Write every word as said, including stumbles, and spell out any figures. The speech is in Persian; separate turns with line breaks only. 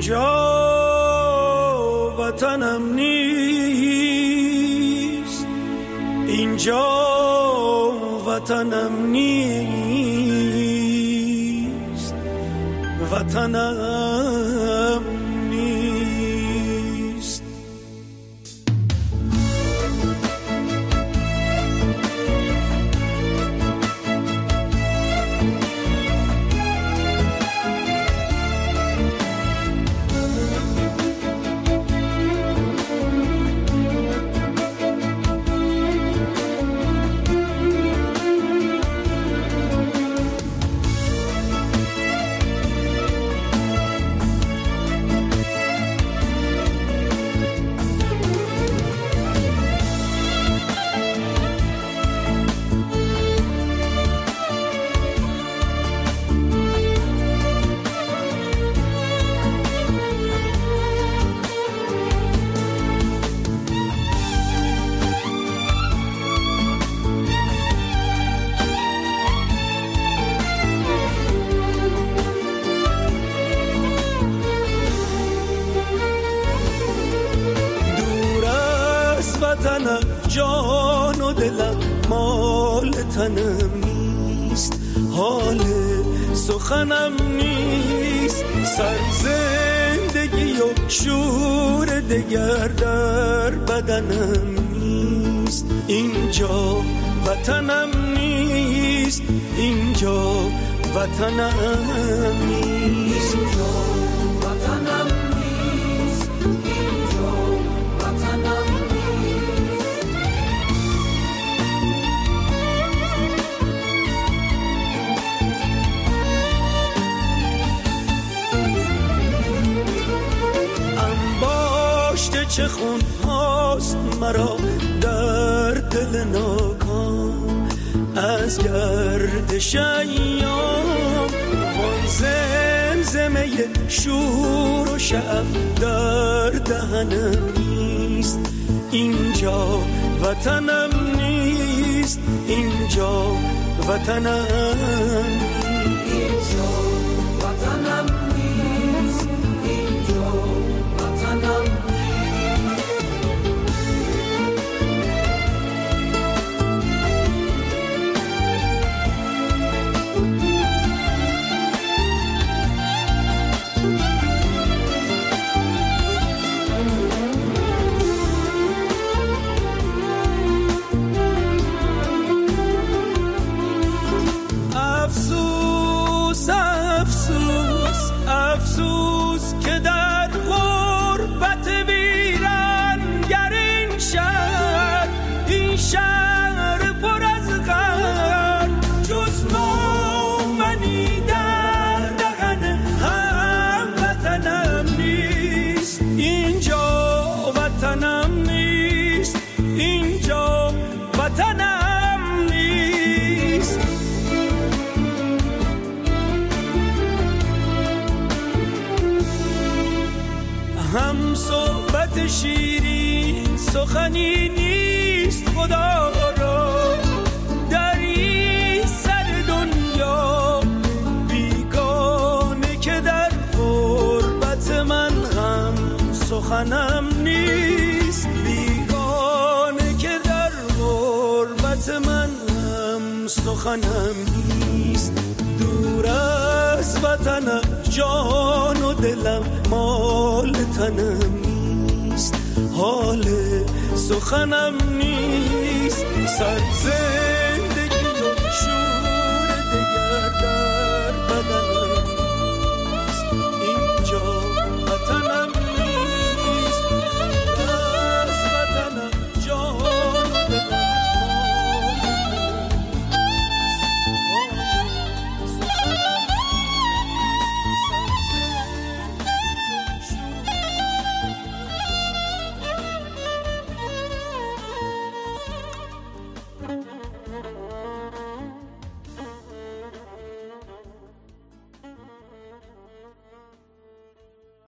اینجا وطنم نیست، اینجا وطنم نیست، وطنم نیست. وطنم جان و دلم مال تنم نیست، حال سخنم نیست، سر زندگی و شور دگر در بدنم نیست. اینجا وطنم نیست، اینجا وطنم نیست، اینجا وطنم نیست، اینجا وطنم نیست. انباشته چه خون هاست مرا در دل ناکام، از گردش ایام وان زمزمه شور و شعف در دهنم نیست. اینجا وطنم نیست، اینجا وطنم نیست، وطنم نیست، اینجا وطنم نیست. افسوس افسوس افسوس که در غربت ویرانگر این شهر، این شهر پر از غم، جز مومنی در دهن هموطنم نیست. اینجا وطنم نیست، اینجا وطنم نیست. هم صحبت شیرین سخنی نیست خدا را در این سر دنیا، بیگانه که در غربت من هم سخنم نیست، بیگانه که در غربت من هم سخنم نیست. دور از وطنم جان و دلم مال تنم نیست، حال سخنم نیست، سر